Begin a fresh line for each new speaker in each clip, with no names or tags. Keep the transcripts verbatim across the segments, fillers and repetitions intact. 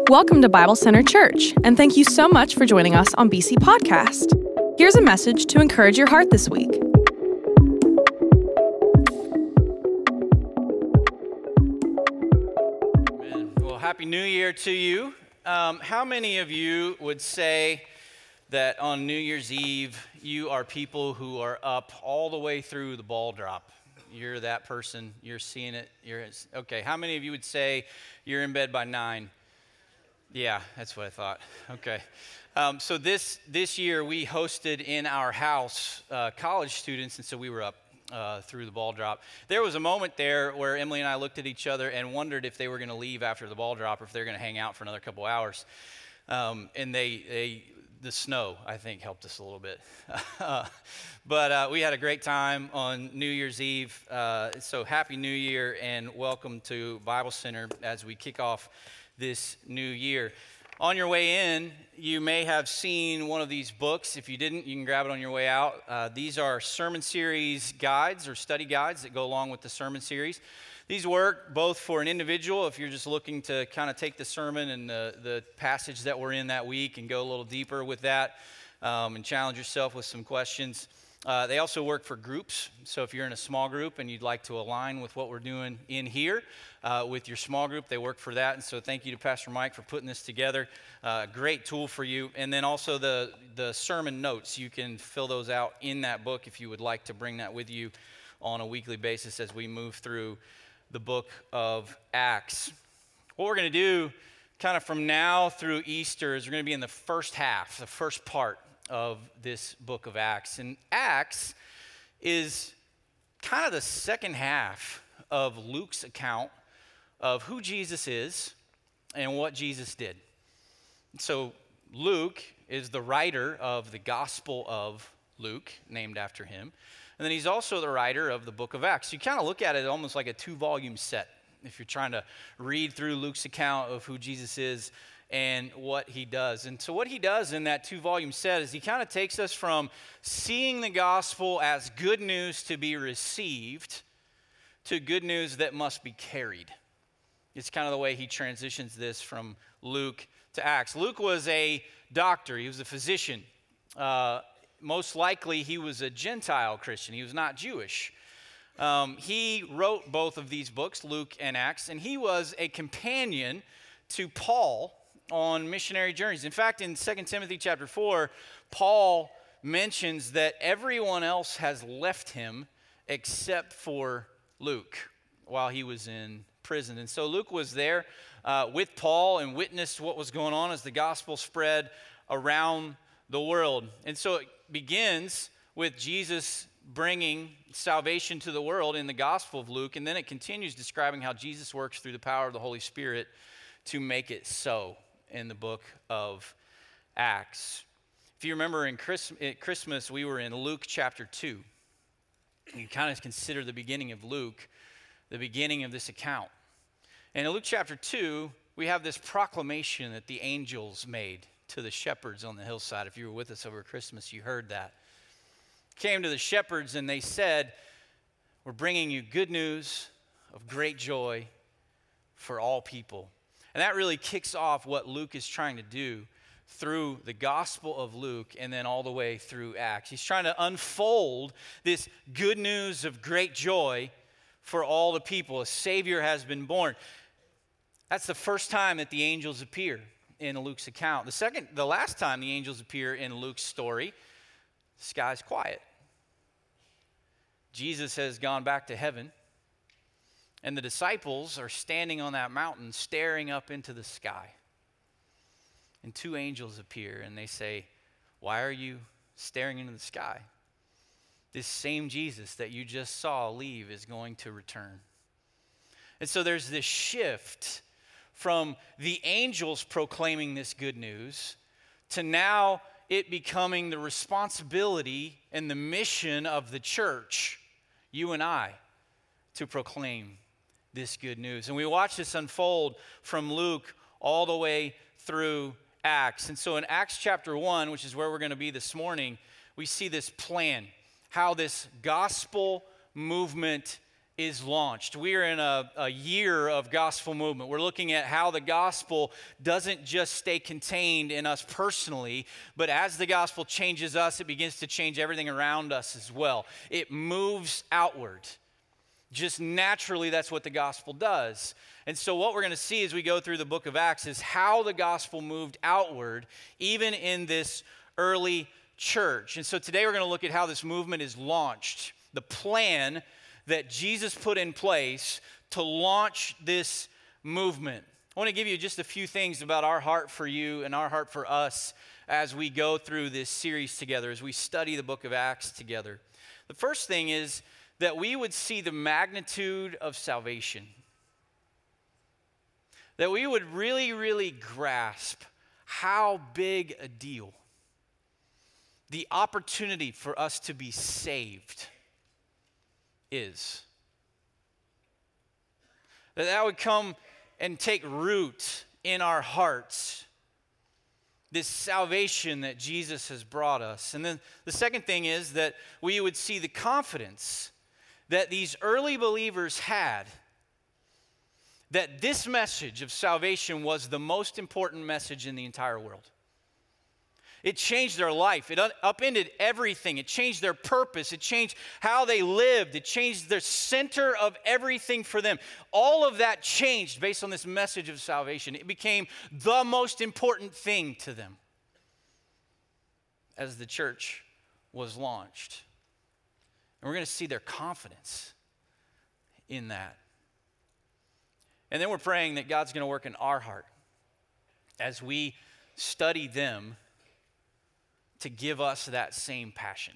Welcome to Bible Center Church, and thank you so much for joining us on B C Podcast. Here's a message to encourage your heart this week.
Amen. Well, Happy New Year to you. Um, how many of you would say that on New Year's Eve, you are people who are up all the way through the ball drop? You're that person. You're seeing it. You're okay. How many of you would say you're in bed by nine? Yeah, that's what I thought. Okay. Um, so this this year we hosted in our house uh, college students, and so we were up uh, through the ball drop. There was a moment there where Emily and I looked at each other and wondered if they were going to leave after the ball drop or if they were going to hang out for another couple hours. Um, and they they. The snow, I think, helped us a little bit. uh, but uh, we had a great time on New Year's Eve. Uh, so happy New Year and welcome to Bible Center as we kick off this new year. On your way in, you may have seen one of these books. If you didn't, you can grab it on your way out. Uh, these are sermon series guides or study guides that go along with the sermon series. These work both for an individual, if you're just looking to kind of take the sermon and the, the passage that we're in that week and go a little deeper with that um, and challenge yourself with some questions. Uh, they also work for groups. So if you're in a small group and you'd like to align with what we're doing in here uh, with your small group, they work for that. And so thank you to Pastor Mike for putting this together. Uh, great tool for you. And then also the, the sermon notes. You can fill those out in that book if you would like to bring that with you on a weekly basis as we move through the book of Acts. What we're going to do kind of from now through Easter is we're going to be in the first half, the first part of this book of Acts. And Acts is kind of the second half of Luke's account of who Jesus is and what Jesus did. So Luke is the writer of the Gospel of Luke, named after him. And then he's also the writer of the book of Acts. You kind of look at it almost like a two-volume set if you're trying to read through Luke's account of who Jesus is and what he does. And so what he does in that two-volume set is he kind of takes us from seeing the gospel as good news to be received to good news that must be carried. It's kind of the way he transitions this from Luke to Acts. Luke was a doctor. He was a physician. Uh, Most likely, he was a Gentile Christian. He was not Jewish. Um, he wrote both of these books, Luke and Acts, and he was a companion to Paul on missionary journeys. In fact, in Second Timothy chapter four, Paul mentions that everyone else has left him except for Luke while he was in prison. And so Luke was there uh, with Paul and witnessed what was going on as the gospel spread around the world. And so it begins with Jesus bringing salvation to the world in the Gospel of Luke, and then it continues describing how Jesus works through the power of the Holy Spirit to make it so in the book of Acts. If you remember in Christmas, we were in Luke chapter two. You kind of consider the beginning of Luke, the beginning of this account. And in Luke chapter two, we have this proclamation that the angels made to the shepherds on the hillside. If you were with us over Christmas, you heard that. Came to the shepherds and they said, "We're bringing you good news of great joy for all people." And that really kicks off what Luke is trying to do through the Gospel of Luke and then all the way through Acts. He's trying to unfold this good news of great joy for all the people. A Savior has been born. That's the first time that the angels appear in Luke's account. The second, the last time the angels appear in Luke's story, the sky's quiet. Jesus has gone back to heaven, and the disciples are standing on that mountain staring up into the sky. And two angels appear, and they say, "Why are you staring into the sky? This same Jesus that you just saw leave is going to return." And so there's this shift from the angels proclaiming this good news to now it becoming the responsibility and the mission of the church, you and I, to proclaim this good news. And we watch this unfold from Luke all the way through Acts. And so in Acts chapter one, which is where we're going to be this morning, we see this plan, how this gospel movement is launched. We are in a, a year of gospel movement. We're looking at how the gospel doesn't just stay contained in us personally, but as the gospel changes us, it begins to change everything around us as well. It moves outward. Just naturally, that's what the gospel does. And so what we're going to see as we go through the book of Acts is how the gospel moved outward, even in this early church. And so today we're going to look at how this movement is launched, the plan that Jesus put in place to launch this movement. I want to give you just a few things about our heart for you and our heart for us as we go through this series together, as we study the book of Acts together. The first thing is that we would see the magnitude of salvation. That we would really, really grasp how big a deal the opportunity for us to be saved is. That that would come and take root in our hearts, this salvation that Jesus has brought us. And then the second thing is that we would see the confidence that these early believers had, that this message of salvation was the most important message in the entire world. It changed their life. It upended everything. It changed their purpose. It changed how they lived. It changed the center of everything for them. All of that changed based on this message of salvation. It became the most important thing to them as the church was launched. And we're going to see their confidence in that. And then we're praying that God's going to work in our heart as we study them to give us that same passion.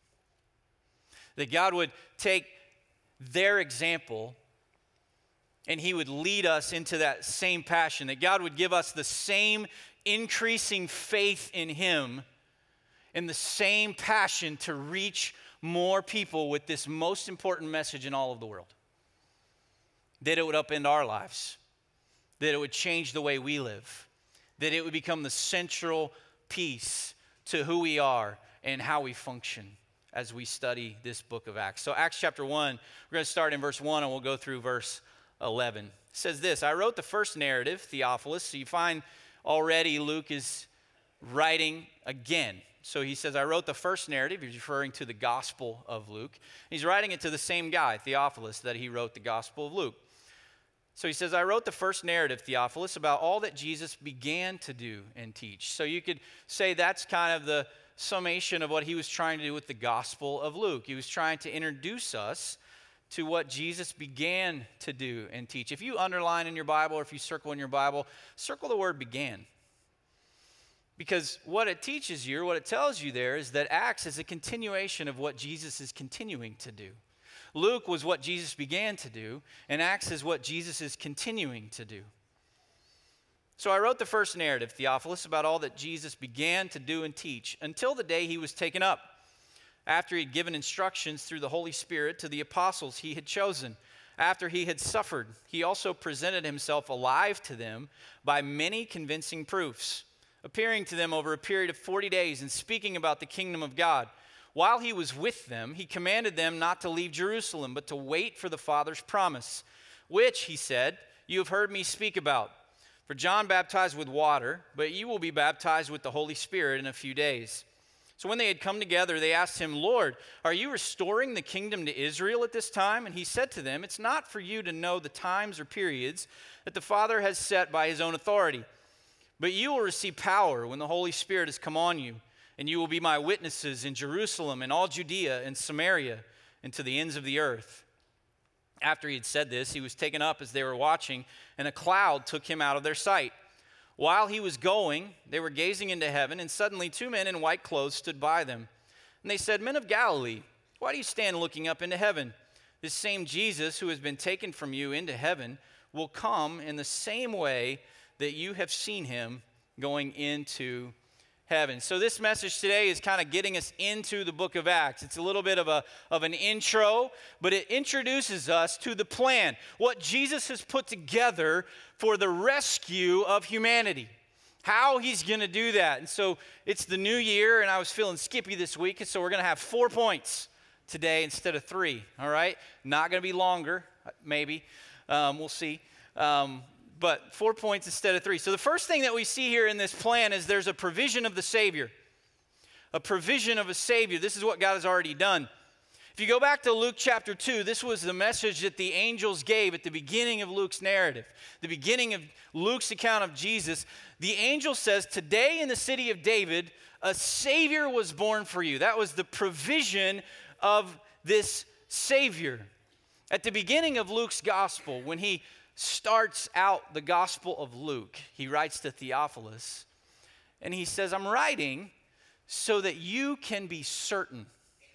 That God would take their example and He would lead us into that same passion. That God would give us the same increasing faith in Him and the same passion to reach more people with this most important message in all of the world. That it would upend our lives. That it would change the way we live. That it would become the central piece to who we are and how we function as we study this book of Acts. So Acts chapter one, we're going to start in verse one and we'll go through verse eleven. It says this: I wrote the first narrative, Theophilus. So you find already Luke is writing again. So he says, I wrote the first narrative. He's referring to the Gospel of Luke. He's writing it to the same guy, Theophilus, that he wrote the Gospel of Luke. So he says, I wrote the first narrative, Theophilus, about all that Jesus began to do and teach. So you could say that's kind of the summation of what he was trying to do with the Gospel of Luke. He was trying to introduce us to what Jesus began to do and teach. If you underline in your Bible or if you circle in your Bible, circle the word began. Because what it teaches you, or what it tells you there, is that Acts is a continuation of what Jesus is continuing to do. Luke was what Jesus began to do, and Acts is what Jesus is continuing to do. So I wrote the first narrative, Theophilus, about all that Jesus began to do and teach until the day he was taken up, after he had given instructions through the Holy Spirit to the apostles he had chosen. After he had suffered, he also presented himself alive to them by many convincing proofs, appearing to them over a period of forty days and speaking about the kingdom of God. While he was with them, he commanded them not to leave Jerusalem, but to wait for the Father's promise, which, he said, you have heard me speak about. For John baptized with water, but you will be baptized with the Holy Spirit in a few days. So when they had come together, they asked him, Lord, are you restoring the kingdom to Israel at this time? And he said to them, it's not for you to know the times or periods that the Father has set by his own authority, but you will receive power when the Holy Spirit has come on you. And you will be my witnesses in Jerusalem and all Judea and Samaria and to the ends of the earth. After he had said this, he was taken up as they were watching, and a cloud took him out of their sight. While he was going, they were gazing into heaven, and suddenly two men in white clothes stood by them. And they said, Men of Galilee, why do you stand looking up into heaven? This same Jesus who has been taken from you into heaven will come in the same way that you have seen him going into heaven. So this message today is kind of getting us into the book of Acts. It's a little bit of a of an intro, but it introduces us to the plan, what Jesus has put together for the rescue of humanity, how he's going to do that. And so it's the new year, and I was feeling skippy this week, and so we're going to have four points today instead of three, all right? Not going to be longer, maybe. Um, we'll see. Um, but four points instead of three. So the first thing that we see here in this plan is there's a provision of the Savior. A provision of a Savior. This is what God has already done. If you go back to Luke chapter two, this was the message that the angels gave at the beginning of Luke's narrative. The beginning of Luke's account of Jesus. The angel says, today in the city of David, a Savior was born for you. That was the provision of this Savior. At the beginning of Luke's gospel, when he starts out the gospel of Luke, he writes to Theophilus, and he says, I'm writing so that you can be certain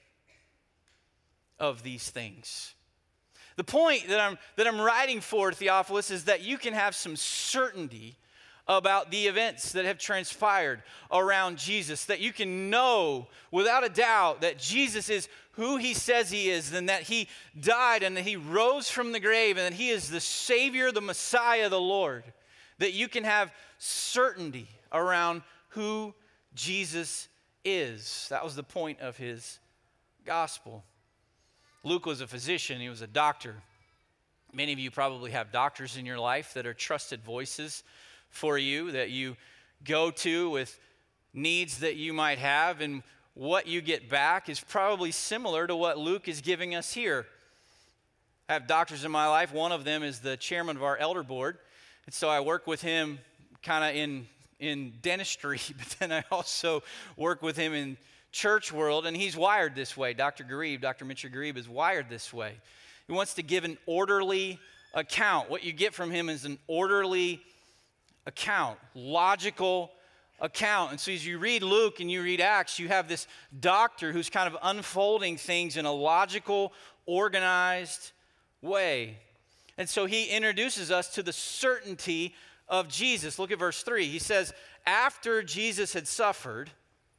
of these things. The point that I'm, that I'm writing for, Theophilus, is that you can have some certainty about the events that have transpired around Jesus, that you can know without a doubt that Jesus is who he says he is, and that he died and that he rose from the grave and that he is the Savior, the Messiah, the Lord, that you can have certainty around who Jesus is. That was the point of his gospel. Luke was a physician. He was a doctor. Many of you probably have doctors in your life that are trusted voices for you, that you go to with needs that you might have, and what you get back is probably similar to what Luke is giving us here. I have doctors in my life. One of them is the chairman of our elder board, and so I work with him kind of in, in dentistry, but then I also work with him in church world, and he's wired this way. Doctor Garib, Doctor Mitchell Garib is wired this way. He wants to give an orderly account. What you get from him is an orderly account, logical account. And so as you read Luke and you read Acts, you have this doctor who's kind of unfolding things in a logical, organized way. And so he introduces us to the certainty of Jesus. Look at verse three. He says, after Jesus had suffered,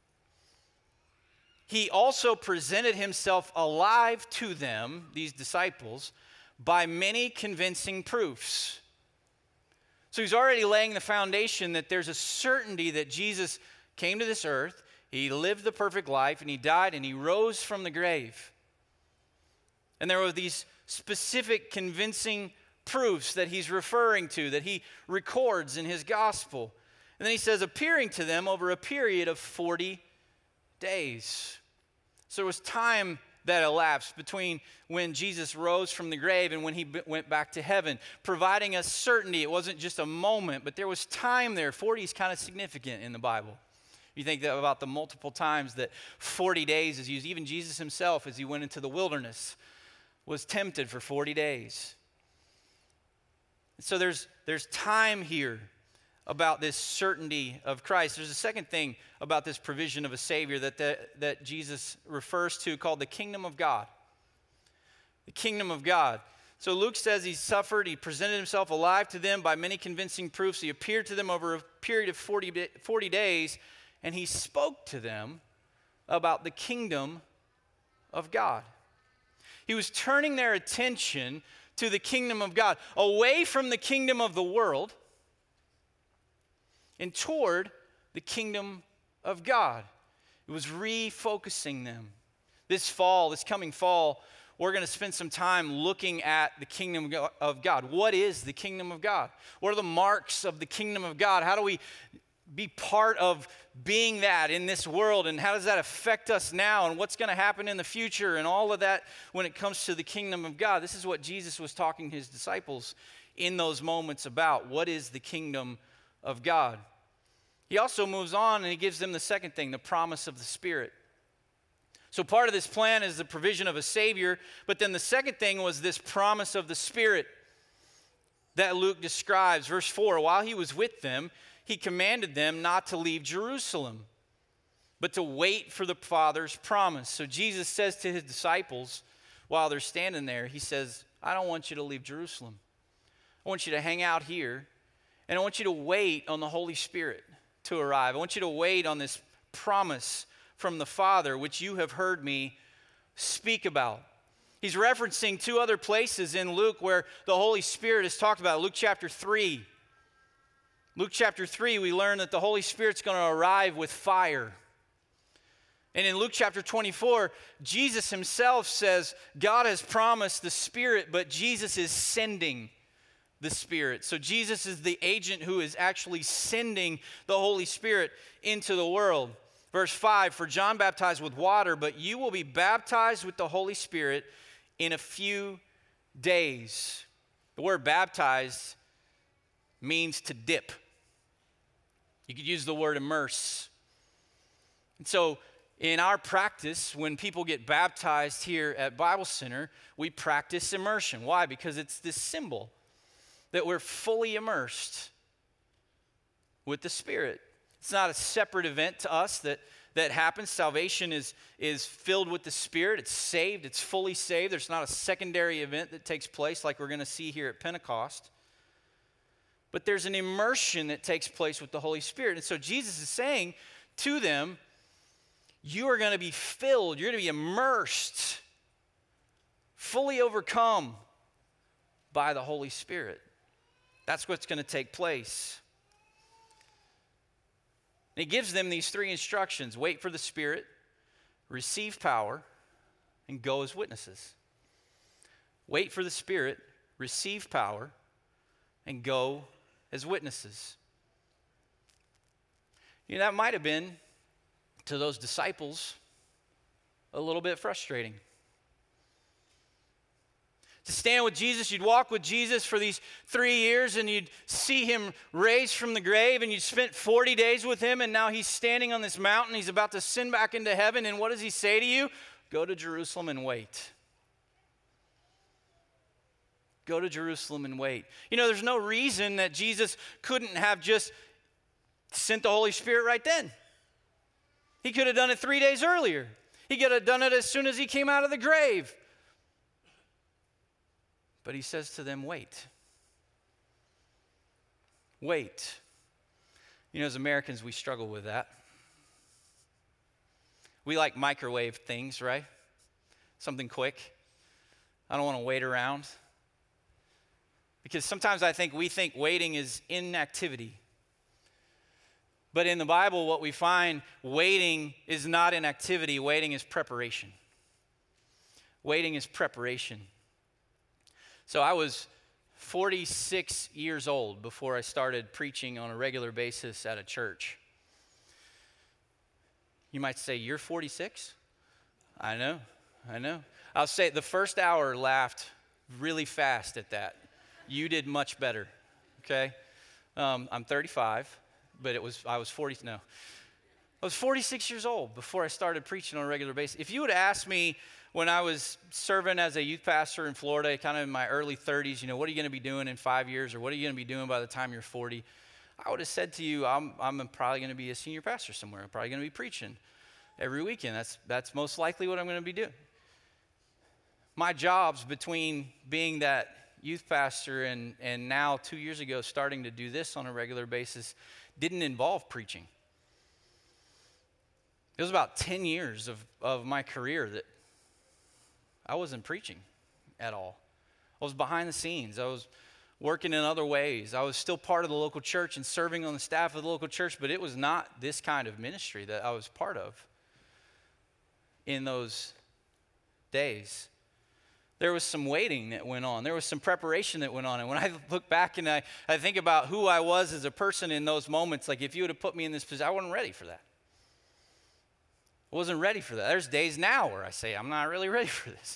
he also presented himself alive to them, these disciples, by many convincing proofs. So he's already laying the foundation that there's a certainty that Jesus came to this earth, he lived the perfect life, and he died, and he rose from the grave. And there were these specific convincing proofs that he's referring to, that he records in his gospel. And then he says, appearing to them over a period of forty days. So there was time that elapsed between when Jesus rose from the grave and when he b- went back to heaven, providing us certainty. It wasn't just a moment, but there was time there. forty is kind of significant in the Bible. You think that about the multiple times that forty days is used. Even Jesus himself, as he went into the wilderness, was tempted for forty days. So there's, there's time here about this certainty of Christ. There's a second thing about this provision of a Savior that, the, that Jesus refers to called the kingdom of God. The kingdom of God. So Luke says he suffered, he presented himself alive to them by many convincing proofs. He appeared to them over a period of forty, forty days, and he spoke to them about the kingdom of God. He was turning their attention to the kingdom of God, away from the kingdom of the world and toward the kingdom of God. It was refocusing them. This fall, this coming fall, we're going to spend some time looking at the kingdom of God. What is the kingdom of God? What are the marks of the kingdom of God? How do we be part of being that in this world, and how does that affect us now, and what's going to happen in the future, and all of that when it comes to the kingdom of God? This is what Jesus was talking to his disciples in those moments about. What is the kingdom of God? He also moves on and he gives them the second thing, the promise of the Spirit. So part of this plan is the provision of a Savior, but then the second thing was this promise of the Spirit that Luke describes. Verse four, while he was with them, he commanded them not to leave Jerusalem, but to wait for the Father's promise. So Jesus says to his disciples, while they're standing there, he says, I don't want you to leave Jerusalem. I want you to hang out here, and I want you to wait on the Holy Spirit to arrive. I want you to wait on this promise from the Father, which you have heard me speak about. He's referencing two other places in Luke where the Holy Spirit is talked about. Luke chapter three. Luke chapter three, we learn that the Holy Spirit's going to arrive with fire. And in Luke chapter twenty-four, Jesus himself says God has promised the Spirit, but Jesus is sending the Spirit. So Jesus is the agent who is actually sending the Holy Spirit into the world. Verse five, for John baptized with water, but you will be baptized with the Holy Spirit in a few days. The word baptized means to dip. You could use the word immerse. And so in our practice, when people get baptized here at Bible Center, we practice immersion. Why? Because it's this symbol that we're fully immersed with the Spirit. It's not a separate event to us that, that happens. Salvation is, is filled with the Spirit. It's saved. It's fully saved. There's not a secondary event that takes place like we're going to see here at Pentecost. But there's an immersion that takes place with the Holy Spirit. And so Jesus is saying to them, you are going to be filled, you're going to be immersed, fully overcome by the Holy Spirit. That's what's going to take place. And he gives them these three instructions: wait for the Spirit, receive power, and go as witnesses. Wait for the Spirit, receive power, and go as witnesses. You know, that might have been, to those disciples, a little bit frustrating. To stand with Jesus, you'd walk with Jesus for these three years and you'd see him raised from the grave and you'd spent forty days with him, and now he's standing on this mountain. He's about to ascend back into heaven, and what does he say to you? Go to Jerusalem and wait. Go to Jerusalem and wait. You know, there's no reason that Jesus couldn't have just sent the Holy Spirit right then. He could have done it three days earlier. He could have done it as soon as he came out of the grave. But he says to them, wait. Wait. You know, as Americans, we struggle with that. We like microwave things, right? Something quick. I don't want to wait around. Because sometimes I think we think waiting is inactivity. But in the Bible, what we find, waiting is not inactivity. Waiting is preparation. Waiting is preparation. So I was forty-six years old before I started preaching on a regular basis at a church. You might say, you're forty-six? I know, I know. I'll say the first hour laughed really fast at that. You did much better, okay? Um, I'm thirty-five. But it was, I was forty, no. I was forty-six years old before I started preaching on a regular basis. If you would ask me when I was serving as a youth pastor in Florida, kind of in my early thirties, you know, what are you going to be doing in five years or what are you going to be doing by the time you're forty? I would have said to you, I'm, I'm probably going to be a senior pastor somewhere. I'm probably going to be preaching every weekend. That's, that's most likely what I'm going to be doing. My jobs between being that youth pastor and, and now two years ago starting to do this on a regular basis didn't involve preaching. It was about ten years of, of my career that I wasn't preaching at all. I was behind the scenes. I was working in other ways. I was still part of the local church and serving on the staff of the local church, but it was not this kind of ministry that I was part of in those days. There was some waiting that went on. There was some preparation that went on. And when I look back and I, I think about who I was as a person in those moments, like if you would have put me in this position, I wasn't ready for that. I wasn't ready for that. There's days now where I say, I'm not really ready for this.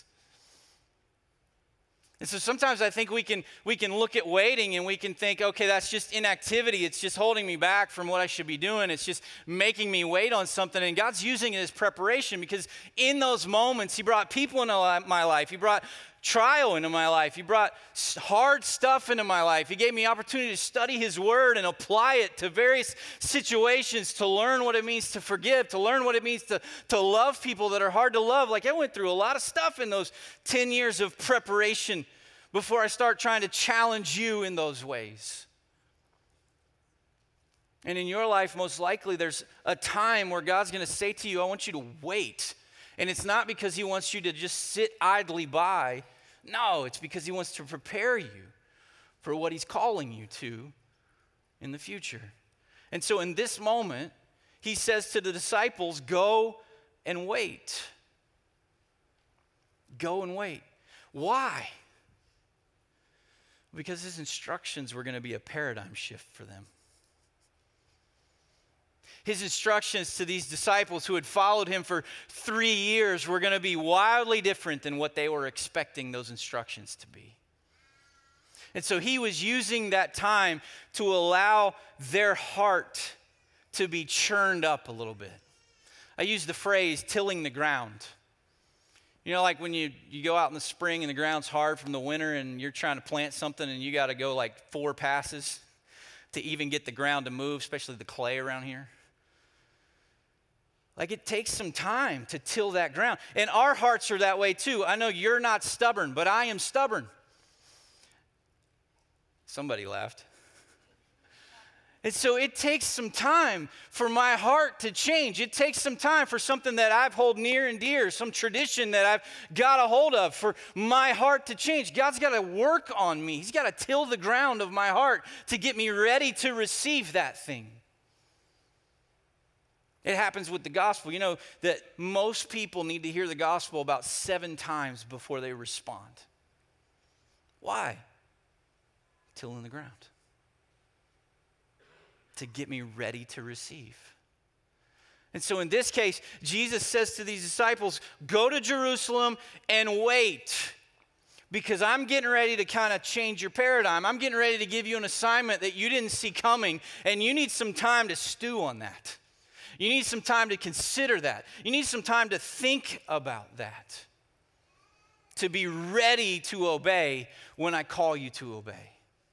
And so sometimes I think we can we can look at waiting and we can think, okay, that's just inactivity. It's just holding me back from what I should be doing. It's just making me wait on something. And God's using it as preparation, because in those moments, he brought people into my life. He brought trial into my life. He brought hard stuff into my life. He gave me opportunity to study his word and apply it to various situations, to learn what it means to forgive, to learn what it means to, to love people that are hard to love. Like I went through a lot of stuff in those ten years of preparation before I start trying to challenge you in those ways. And in your life, most likely, there's a time where God's going to say to you, I want you to wait. And it's not because he wants you to just sit idly by. No, it's because he wants to prepare you for what he's calling you to in the future. And so in this moment, he says to the disciples, go and wait. Go and wait. Why? Because his instructions were going to be a paradigm shift for them. His instructions to these disciples who had followed him for three years were going to be wildly different than what they were expecting those instructions to be. And so he was using that time to allow their heart to be churned up a little bit. I use the phrase tilling the ground. You know, like when you, you go out in the spring and the ground's hard from the winter and you're trying to plant something and you got to go like four passes to even get the ground to move, especially the clay around here. Like it takes some time to till that ground. And our hearts are that way too. I know you're not stubborn, but I am stubborn. Somebody laughed. And so it takes some time for my heart to change. It takes some time for something that I've hold near and dear, some tradition that I've got a hold of, for my heart to change. God's got to work on me. He's got to till the ground of my heart to get me ready to receive that thing. It happens with the gospel. You know that most people need to hear the gospel about seven times before they respond. Why? Tilling the ground. To get me ready to receive. And so in this case, Jesus says to these disciples, go to Jerusalem and wait. Because I'm getting ready to kind of change your paradigm. I'm getting ready to give you an assignment that you didn't see coming, and you need some time to stew on that. You need some time to consider that. You need some time to think about that. To be ready to obey when I call you to obey.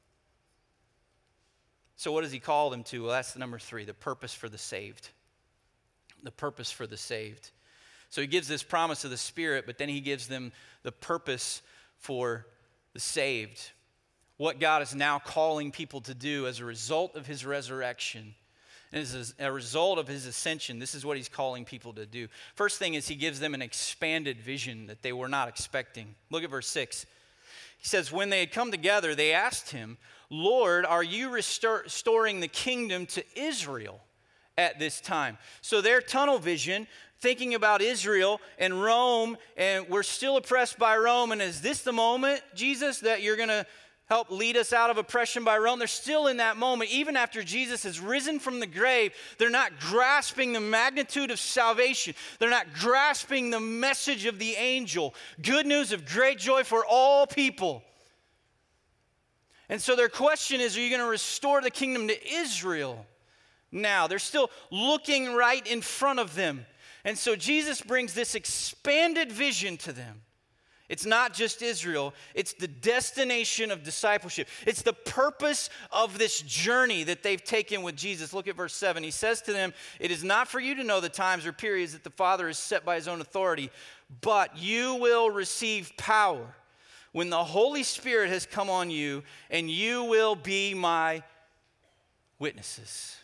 So what does he call them to? Well, that's the number three, the purpose for the saved. The purpose for the saved. So he gives this promise of the Spirit, but then he gives them the purpose for the saved. What God is now calling people to do as a result of his resurrection. And as a result of his ascension, this is what he's calling people to do. First thing is he gives them an expanded vision that they were not expecting. Look at verse six. He says, when they had come together, they asked him, Lord, are you restor- restoring the kingdom to Israel at this time? So their tunnel vision, thinking about Israel and Rome, and we're still oppressed by Rome, and is this the moment, Jesus, that you're going to help lead us out of oppression by Rome? They're still in that moment. Even after Jesus has risen from the grave, they're not grasping the magnitude of salvation. They're not grasping the message of the angel. Good news of great joy for all people. And so their question is, are you going to restore the kingdom to Israel now? They're still looking right in front of them. And so Jesus brings this expanded vision to them. It's not just Israel, it's the destination of discipleship. It's the purpose of this journey that they've taken with Jesus. Look at verse seven. He says to them, it is not for you to know the times or periods that the Father has set by his own authority, but you will receive power when the Holy Spirit has come on you, and you will be my witnesses.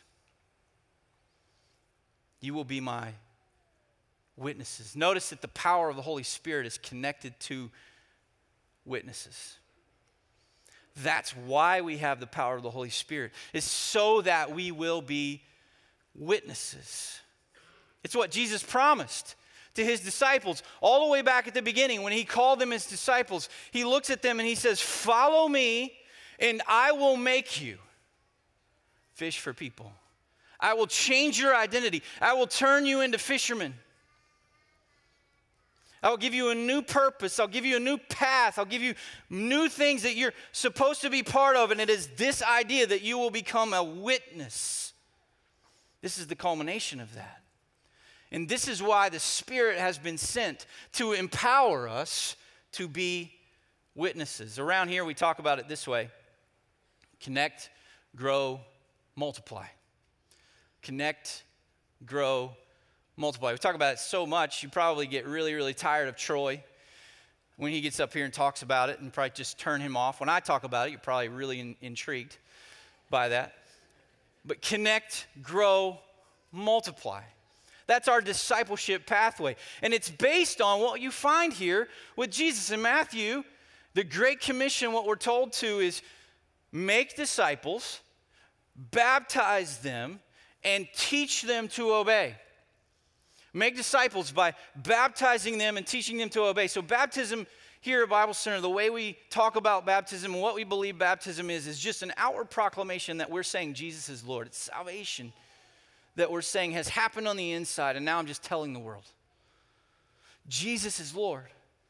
You will be my witnesses. Notice that the power of the Holy Spirit is connected to witnesses. That's why we have the power of the Holy Spirit, is so that we will be witnesses. It's what Jesus promised to his disciples all the way back at the beginning when he called them his disciples. He looks at them and he says, follow me and I will make you fish for people. I will change your identity. I will turn you into fishermen. I will give you a new purpose. I'll give you a new path. I'll give you new things that you're supposed to be part of. And it is this idea that you will become a witness. This is the culmination of that. And this is why the Spirit has been sent to empower us to be witnesses. Around here we talk about it this way. Connect, grow, multiply. Connect, grow, multiply. We talk about it so much, you probably get really, really tired of Troy when he gets up here and talks about it and probably just turn him off. When I talk about it, you're probably really in, intrigued by that. But connect, grow, multiply. That's our discipleship pathway. And it's based on what you find here with Jesus. In Matthew, the Great Commission, what we're told to is make disciples, baptize them, and teach them to obey. Make disciples by baptizing them and teaching them to obey. So baptism here at Bible Center, the way we talk about baptism and what we believe baptism is, is just an outward proclamation that we're saying Jesus is Lord. It's salvation that we're saying has happened on the inside, and now I'm just telling the world. Jesus is Lord.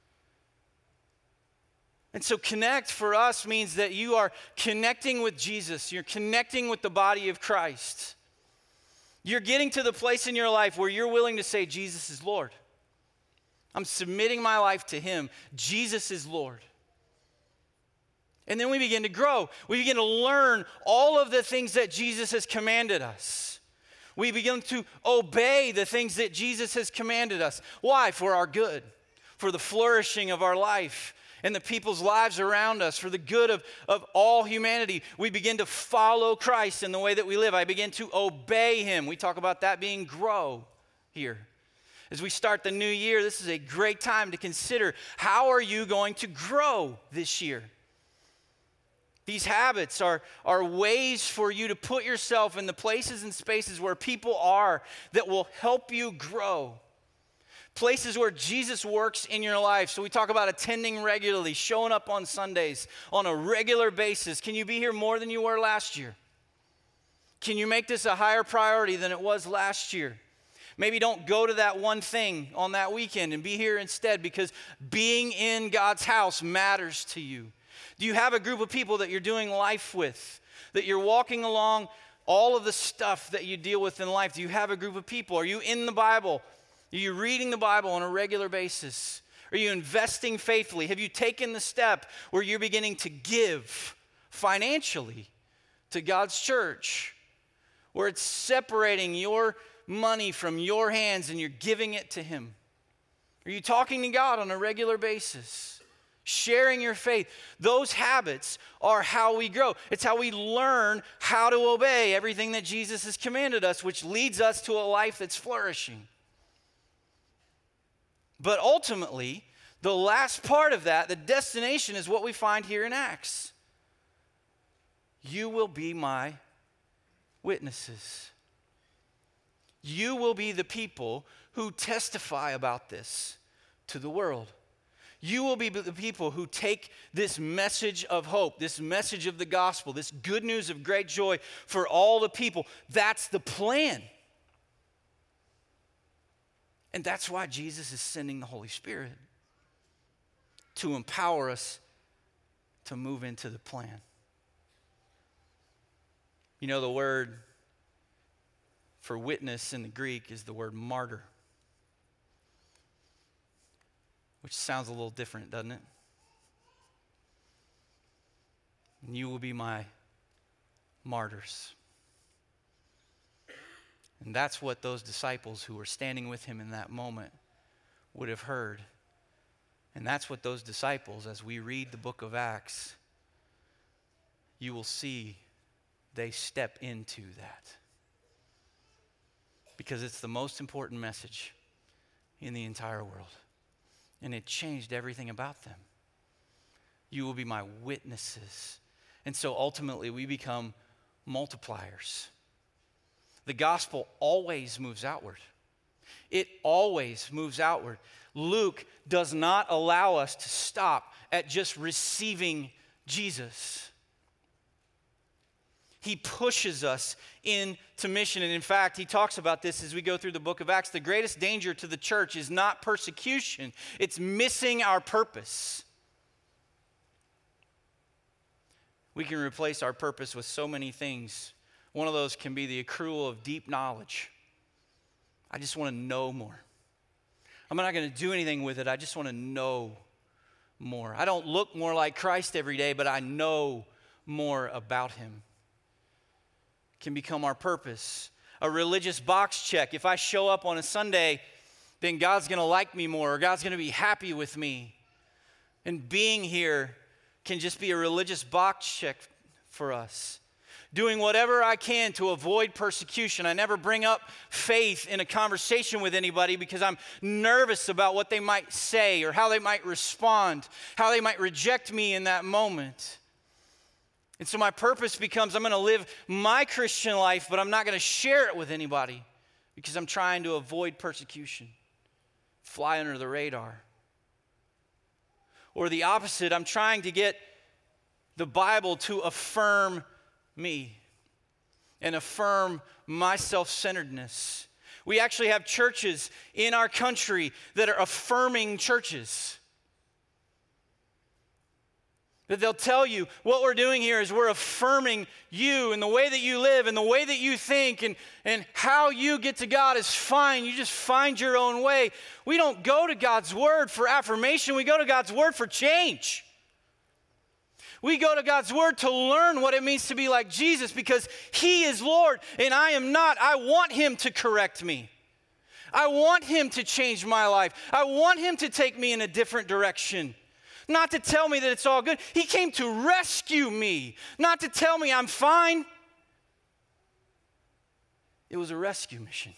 And so connect for us means that you are connecting with Jesus. You're connecting with the body of Christ. You're getting to the place in your life where you're willing to say, Jesus is Lord. I'm submitting my life to him. Jesus is Lord. And then we begin to grow. We begin to learn all of the things that Jesus has commanded us. We begin to obey the things that Jesus has commanded us. Why? For our good, for the flourishing of our life and the people's lives around us, for the good of, of all humanity. We begin to follow Christ in the way that we live. I begin to obey him. We talk about that being grow here. As we start the new year, this is a great time to consider, how are you going to grow this year? These habits are, are ways for you to put yourself in the places and spaces where people are that will help you grow. Places where Jesus works in your life. So we talk about attending regularly, showing up on Sundays on a regular basis. Can you be here more than you were last year? Can you make this a higher priority than it was last year? Maybe don't go to that one thing on that weekend and be here instead, because being in God's house matters to you. Do you have a group of people that you're doing life with, that you're walking along all of the stuff that you deal with in life? Do you have a group of people? Are you in the Bible? Are you reading the Bible on a regular basis? Are you investing faithfully? Have you taken the step where you're beginning to give financially to God's church, where it's separating your money from your hands and you're giving it to him? Are you talking to God on a regular basis? Sharing your faith. Those habits are how we grow. It's how we learn how to obey everything that Jesus has commanded us, which leads us to a life that's flourishing. But ultimately, the last part of that, the destination, is what we find here in Acts. You will be my witnesses. You will be the people who testify about this to the world. You will be the people who take this message of hope, this message of the gospel, this good news of great joy for all the people. That's the plan. And that's why Jesus is sending the Holy Spirit, to empower us to move into the plan. You know, the word for witness in the Greek is the word martyr, which sounds a little different, doesn't it? And you will be my martyrs. And that's what those disciples who were standing with him in that moment would have heard. And that's what those disciples, as we read the book of Acts, you will see they step into that. Because it's the most important message in the entire world. And it changed everything about them. You will be my witnesses. And so ultimately we become multipliers. The gospel always moves outward. It always moves outward. Luke does not allow us to stop at just receiving Jesus. He pushes us into mission. And in fact, he talks about this as we go through the book of Acts. The greatest danger to the church is not persecution. It's missing our purpose. We can replace our purpose with so many things. One of those can be the accrual of deep knowledge. I just want to know more. I'm not going to do anything with it. I just want to know more. I don't look more like Christ every day, but I know more about him. It can become our purpose. A religious box check. If I show up on a Sunday, then God's going to like me more, or God's going to be happy with me. And being here can just be a religious box check for us. Doing whatever I can to avoid persecution. I never bring up faith in a conversation with anybody because I'm nervous about what they might say or how they might respond, how they might reject me in that moment. And so my purpose becomes, I'm going to live my Christian life, but I'm not going to share it with anybody because I'm trying to avoid persecution, fly under the radar. Or the opposite, I'm trying to get the Bible to affirm me and affirm my self-centeredness. We actually have churches in our country that are affirming churches. That they'll tell you, what we're doing here is we're affirming you and the way that you live and the way that you think, and, and how you get to God is fine. You just find your own way. We don't go to God's word for affirmation. We go to God's word for change. We go to God's word to learn what it means to be like Jesus, because he is Lord and I am not. I want him to correct me. I want him to change my life. I want him to take me in a different direction. Not to tell me that it's all good. He came to rescue me, not to tell me I'm fine. It was a rescue mission.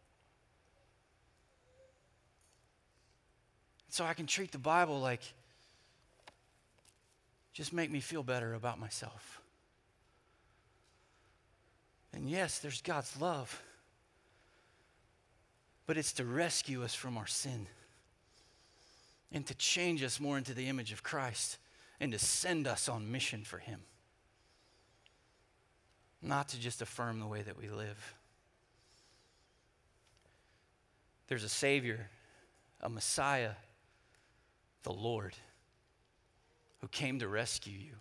So I can treat the Bible like, just make me feel better about myself. And yes, there's God's love, but it's to rescue us from our sin and to change us more into the image of Christ and to send us on mission for him. Not to just affirm the way that we live. There's a Savior, a Messiah, the Lord, who came to rescue you.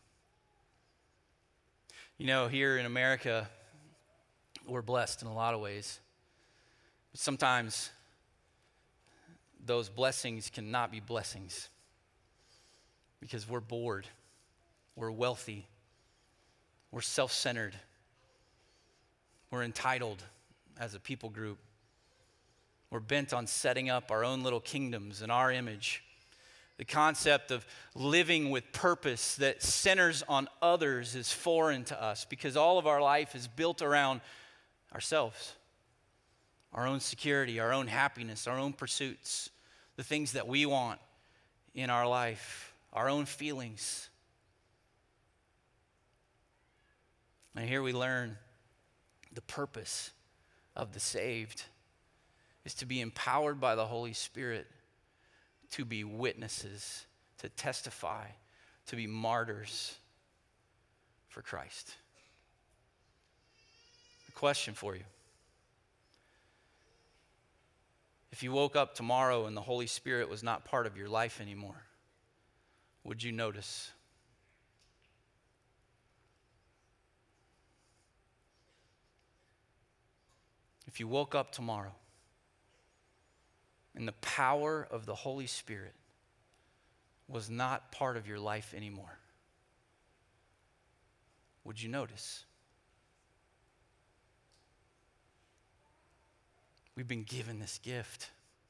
You know, here in America, we're blessed in a lot of ways. But sometimes those blessings cannot be blessings because we're bored, we're wealthy, we're self-centered, we're entitled as a people group. We're bent on setting up our own little kingdoms in our image. The concept of living with purpose that centers on others is foreign to us because all of our life is built around ourselves. Our own security, our own happiness, our own pursuits, the things that we want in our life, our own feelings. And here we learn the purpose of the saved is to be empowered by the Holy Spirit to be witnesses, to testify, to be martyrs for Christ. A question for you. If you woke up tomorrow and the Holy Spirit was not part of your life anymore, would you notice? If you woke up tomorrow and the power of the Holy Spirit was not part of your life anymore, would you notice? We've been given this gift.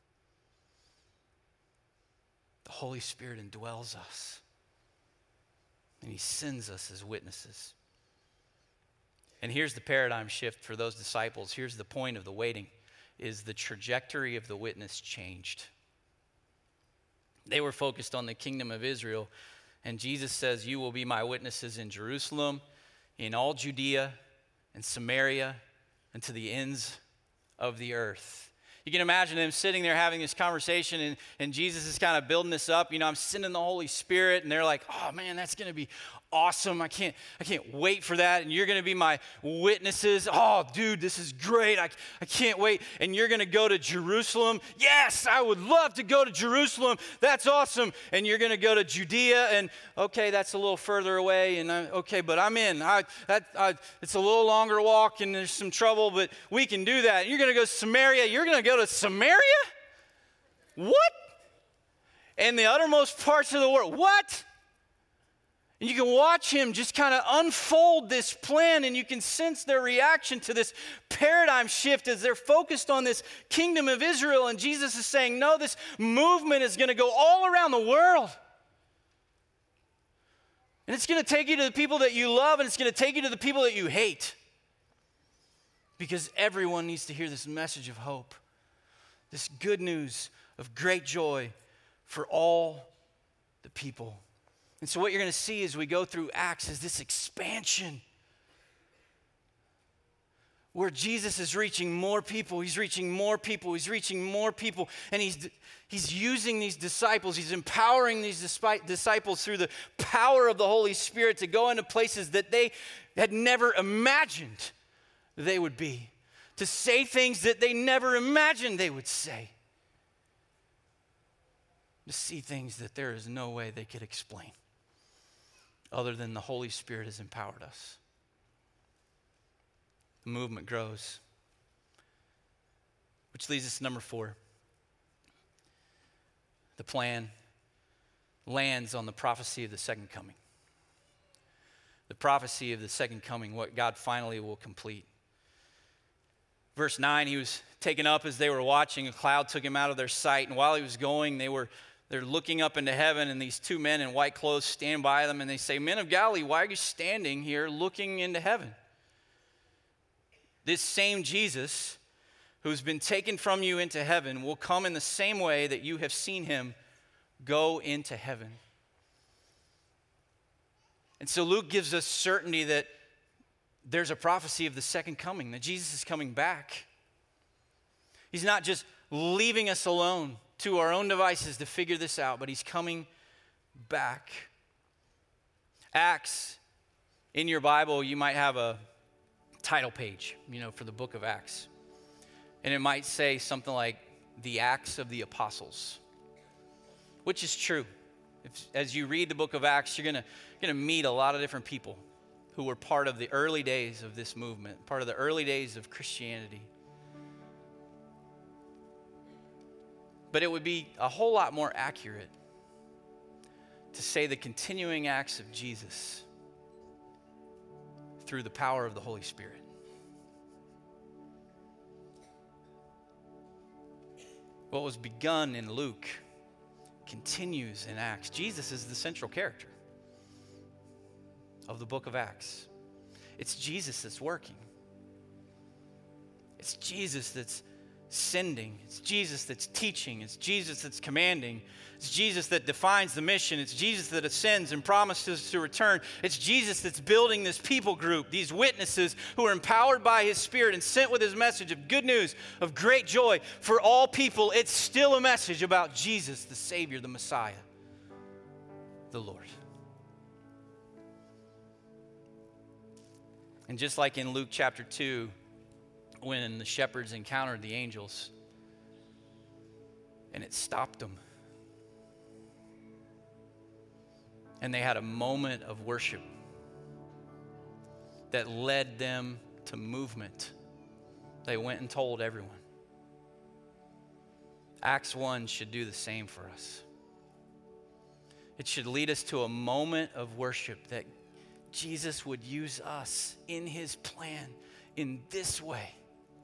The Holy Spirit indwells us, and he sends us as witnesses. And here's the paradigm shift for those disciples. Here's the point of the waiting, is the trajectory of the witness changed. They were focused on the kingdom of Israel, and Jesus says, you will be my witnesses in Jerusalem, in all Judea and Samaria, and to the ends of the earth. You can imagine them sitting there having this conversation, and, and Jesus is kind of building this up. You know, I'm sending the Holy Spirit, and they're like, oh man, that's going to be awesome. I can't, I can't wait for that. And you're going to be my witnesses. Oh, dude, this is great. I, I can't wait. And you're going to go to Jerusalem. Yes, I would love to go to Jerusalem. That's awesome. And you're going to go to Judea. And okay, that's a little further away. And I, okay, but I'm in. I, that, I, it's a little longer walk, and there's some trouble, but we can do that. And you're going to go to Samaria. You're going to go to Samaria? What? And the uttermost parts of the world. What? And you can watch him just kind of unfold this plan, and you can sense their reaction to this paradigm shift as they're focused on this kingdom of Israel. And Jesus is saying, no, this movement is going to go all around the world. And it's going to take you to the people that you love, and it's going to take you to the people that you hate. Because everyone needs to hear this message of hope, this good news of great joy for all the people. And so what you're going to see as we go through Acts is this expansion where Jesus is reaching more people, he's reaching more people, he's reaching more people, and he's, he's using these disciples, he's empowering these disciples through the power of the Holy Spirit to go into places that they had never imagined they would be, to say things that they never imagined they would say, to see things that there is no way they could explain other than the Holy Spirit has empowered us. The movement grows. Which leads us to number four. The plan lands on the prophecy of the second coming. The prophecy of the second coming, what God finally will complete. Verse nine, he was taken up as they were watching. A cloud took him out of their sight. And while he was going, they were they're looking up into heaven, and these two men in white clothes stand by them, and they say, "Men of Galilee, why are you standing here looking into heaven? This same Jesus who's been taken from you into heaven will come in the same way that you have seen him go into heaven." And so Luke gives us certainty that there's a prophecy of the second coming, that Jesus is coming back. He's not just leaving us alone to our own devices to figure this out, but he's coming back. Acts, in your Bible, you might have a title page, you know, for the book of Acts. And it might say something like the Acts of the Apostles, which is true. If, as you read the book of Acts, you're gonna, you're gonna meet a lot of different people who were part of the early days of this movement, part of the early days of Christianity. But it would be a whole lot more accurate to say the continuing acts of Jesus through the power of the Holy Spirit. What was begun in Luke continues in Acts. Jesus is the central character of the book of Acts. It's Jesus that's working. It's Jesus that's sending. It's Jesus that's teaching. It's Jesus that's commanding. It's Jesus that defines the mission. It's Jesus that ascends and promises to return. It's Jesus that's building this people group, these witnesses who are empowered by his Spirit and sent with his message of good news, of great joy for all people. It's still a message about Jesus, the Savior, the Messiah, the Lord. And just like in Luke chapter two, when the shepherds encountered the angels and it stopped them, and they had a moment of worship that led them to movement. They went and told everyone. Acts one should do the same for us. It should lead us to a moment of worship that Jesus would use us in his plan in this way.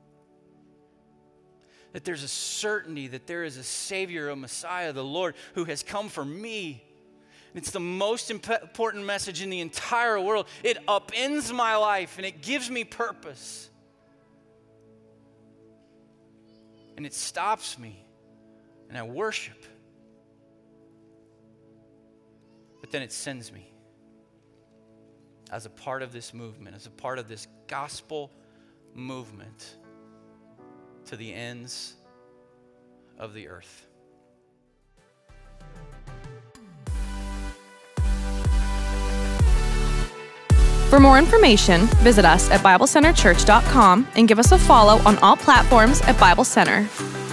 That there's a certainty that there is a Savior, a Messiah, the Lord, who has come for me. And it's the most imp- important message in the entire world. It upends my life and it gives me purpose. And it stops me and I worship. But then it sends me as a part of this movement, as a part of this gospel movement to the ends of the earth.
For more information, visit us at bible center church dot com and give us a follow on all platforms at Bible Center.